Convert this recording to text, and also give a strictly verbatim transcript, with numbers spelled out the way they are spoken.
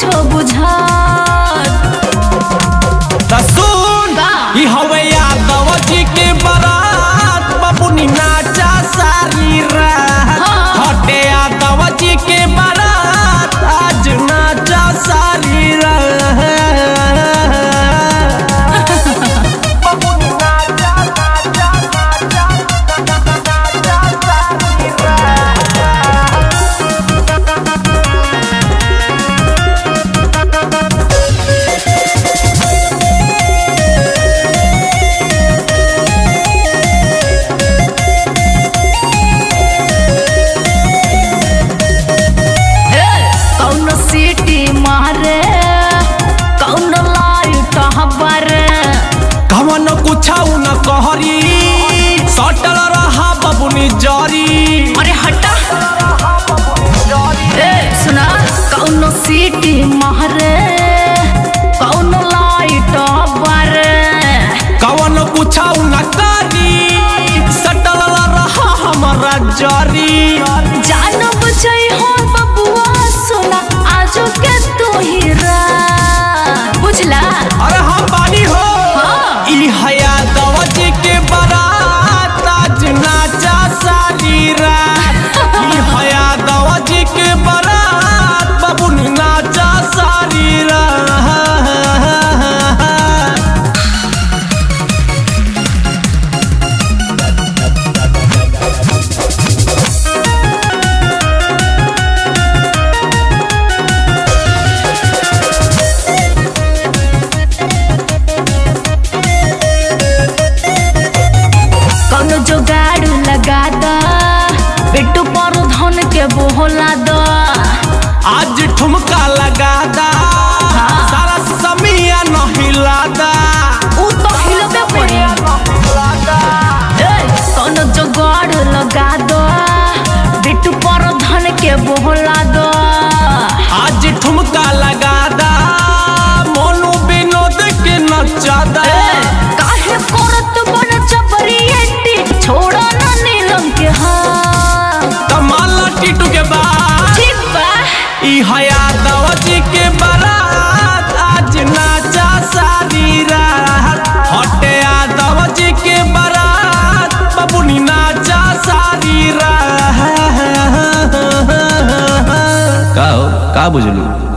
कुछ बुझात सुन ई हवे यादव जी के बारात बबुनी नाचा सारी रात हटे यादव जी के बारात आज नाचा सारी रात बबुनी नाचा नाचा नाचा नाचा सारी रात सीटी मारे कौन लाइट हबारे कवन कुछाऊ न कहरी सटल रहा बबुनी जरी अरे हटा ए सुना कौन सीटी मारे कौन लाइट हबारे कवन कुछाऊ न करी सटल रहा हमारा जरी जान बुझै हो बबुआ सुना आजो के तू ही रात बुझला अरे हम बानी हो हाँ। ई हया दवजी के बारात आज नाचा सारी रात ई हया दवजी के बारात बबुनी नाचा सारी रात जोगाड़ लगा दा बिट्टू पर धन के बोला दा आज ठुमका लगा दा हाँ। सारा समिया न हिला दा ऊ तो हिलबे पड़ी ए कौन जोगाड़ लगा दा बिट्टू पर धन के बोला दा आज ठुमका लगा दा मोनू विनोद के नचा दा काहे करत बन चबरिएटी छोड़ा ना नीलम के हाथ कमाला टीटू के बाद ठीक बा ई हया दवजी के बारात आज नाचा सारी रात हटे यादव जी के बारात बबुनी नाचा सारी रात का हो का बुझलू।